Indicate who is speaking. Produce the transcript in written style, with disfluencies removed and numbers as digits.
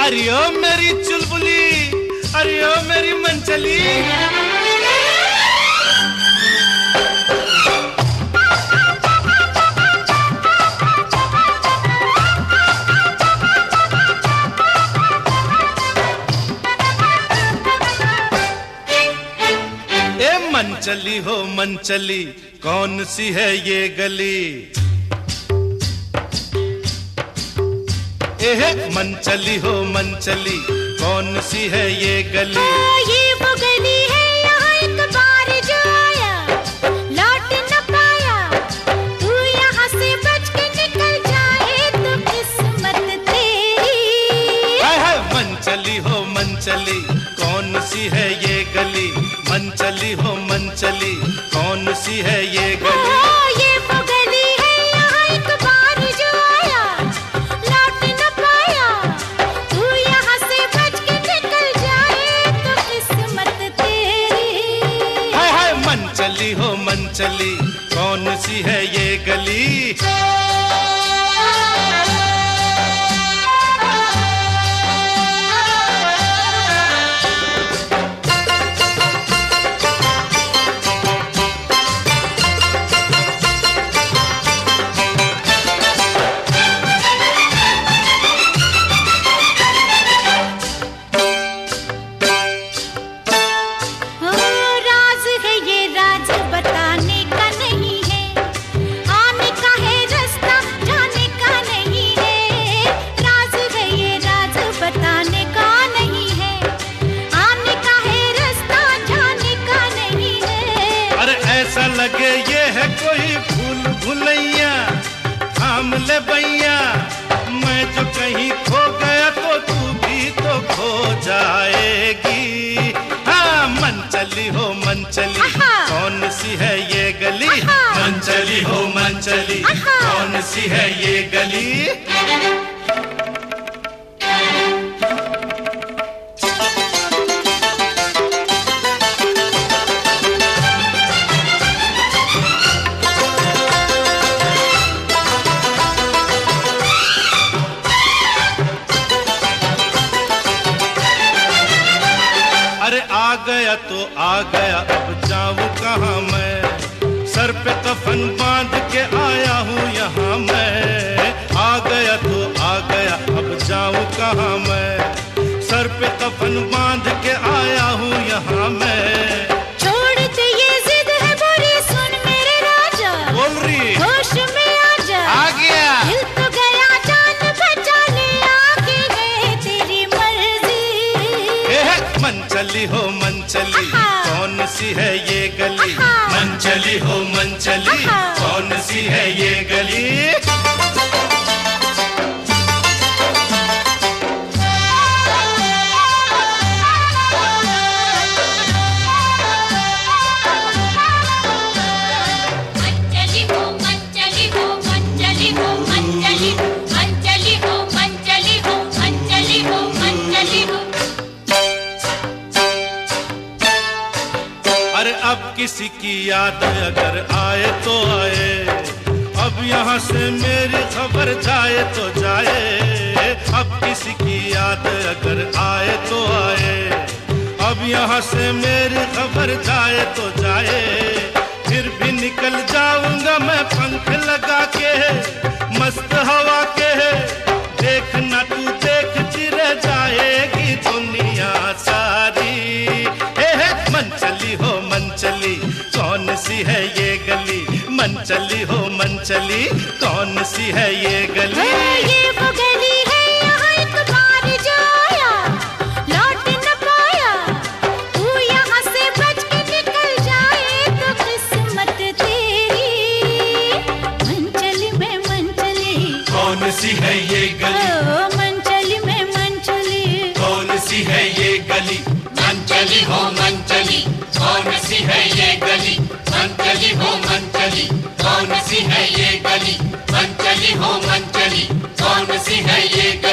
Speaker 1: अरे ओ मेरी चुलबुली, अरे ओ मेरी मनचली। ए मनचली हो मनचली, कौन सी है ये गली? एहे मनचली हो मनचली, कौन सी है ये गली?
Speaker 2: ये वो गली है, यहाँ एक बार जो आया लौट न पाया। तू यहाँ से बच के निकल जाए तो किस्मत तेरी।
Speaker 1: हाय हाय मनचली हो मनचली, कौन सी है ये गली? मनचली हो मनचली, कौन सी है ये गली?
Speaker 2: ये वो गली है, यहाँ एक बार जो आया लौट न पाया। तू यहाँ से बच के निकल जाए तो किस्मत तेरी।
Speaker 1: हाय हाय मनचली हो मनचली, कौन सी है ये गली? लगे ये है कोई भूल भुलैया, थाम ले भैया। मैं जो कहीं खो गया तो तू भी तो खो जाएगी। हाँ मनचली हो मनचली, कौन सी है ये गली? मनचली हो मनचली, कौन सी है ये गली? अरे आ गया तो आ गया, अब जाऊं कहाँ मैं? सर पे कफन बांध के आया हूँ यहाँ मैं। आ गया तो आ गया, अब जाऊं कहाँ मैं? सर पे कफन बांध के आया हूँ यहाँ मैं।
Speaker 2: छोड़ दे ये जिद है बुरी, सुन मेरे राजा।
Speaker 1: बोल रही
Speaker 2: होश में आजा।
Speaker 1: आ गया।
Speaker 2: दिल तो गया, जान बचा ले, आगे है तेरी मर्जी।
Speaker 1: मनचली हो मनचली, कौन सी है ये गली? मनचली हो मनचली, कौन सी है ये गली? अरे अब किसी की याद अगर आए तो आए, अब यहाँ से मेरी खबर जाए तो जाए। अब किसी की याद अगर आए तो आए, अब यहाँ से मेरी खबर जाए तो जाए। फिर भी निकल जाऊंगा मैं पंख लगा के, मस्त हवा के। देखना तू देखती रह जाएगी दुनिया सारी। मनचली हो मनचली, कौन सी है ये गली? मनचली हो मनचली, कौन सी है ये गली?
Speaker 2: ये वो गली है, यहाँ एक बार जो आया लौट न पाया। तू यहाँ से बच के निकल जाए तो किस्मत तेरी। मनचली में मनचली,
Speaker 1: कौन सी है ये गली?
Speaker 2: मनचली में मनचली,
Speaker 1: कौन सी है ये गली?
Speaker 3: मनचली हो मनचली, कौन सी है ये गली? मनचली हो मनचली, कौन सी है ये गली? मनचली हो मनचली, कौन सी है ये गली?